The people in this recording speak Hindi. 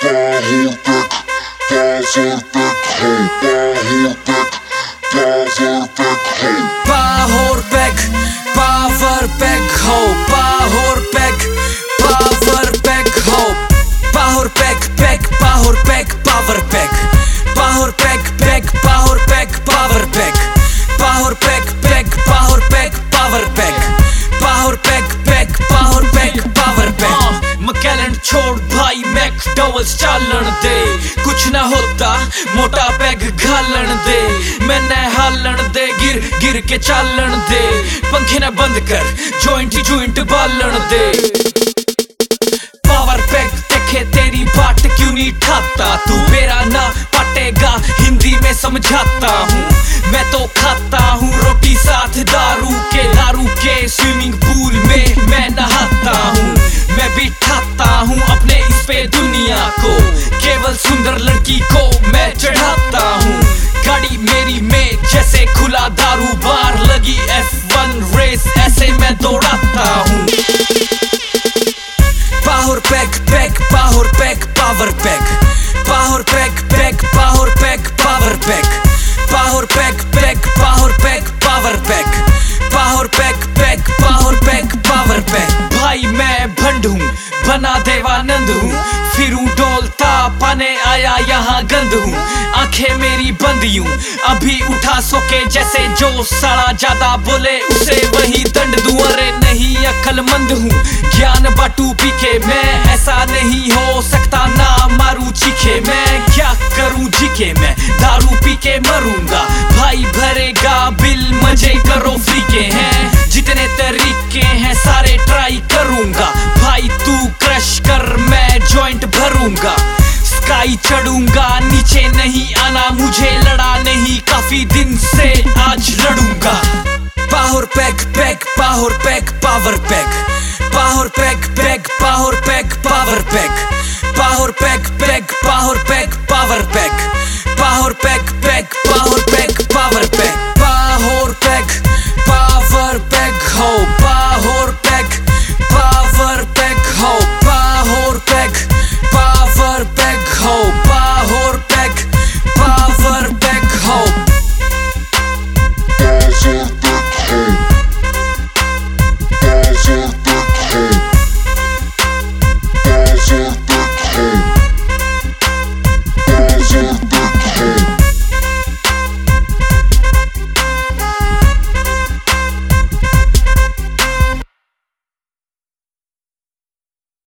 Power pack, power pack ho, power pack, power pack ho, power pack, pack, power pack, power pack, power pack, pack, power pack, power pack, power pack, pack, power pack, power pack, power pack, pack, power pack, power pack। McLellan छोड़ भाई मैकडॉवल्स चालन दे, कुछ ना होता मोटा पैग घालन दे, मैंने हालन दे, गिर गिर के चालन दे, पंखे ना बंद कर जॉइंट बालन दे। पावर पैक देखे तेरी बाट क्यों नहीं ठाता, तू मेरा ना पटेगा हिंदी में समझाता हूँ, मैं तो खाता हूँ रोटी साथ दारू के स्विमिंग पूल में मैं नहाता हूँ, मैं बिठाता हूँ अपने इस पे दुनिया को, केवल सुंदर लड़की को मैं चढ़ाता हूँ, गाड़ी मेरी में जैसे खुला दारू बार, लगी F1 रेस ऐसे मैं दौड़ाता हूँ। Power pack, pack, power pack, power pack, power pack, pack, power pack, power pack, power pack, pack, power pack, power pack, power pack, pack, power pack, power pack। भाई मैं भंड हूँ बना देवानंद हूँ, फिरूं डोलता पाने आया यहाँ गंद हूँ, आंखें मेरी बंद यूं अभी उठा सोके, जैसे जो साला ज्यादा बोले उसे वही दंड दूं। अरे नहीं अक्लमंद हूँ ज्ञान बाटू पी के, मैं ऐसा नहीं हो सकता ना मारू चीखे, मैं क्या करूँ जी के मैं दारू पी के मरूंगा, भाई भरेगा बिल मजे करो फ्री के हैं, जितने तरीके हैं सारे ट्राई करूंगा, भाई तू क्रश कर मैं जॉइंट भरूंगा, स्काई चढ़ूंगा नीचे नहीं आना, मुझे लड़ा नहीं काफी दिन से आज लड़ूंगा। Power pack, pack, power pack, power pack, power pack, pack, power pack, power pack, power pack, pack, power pack, power pack, power pack, pack, power pack, power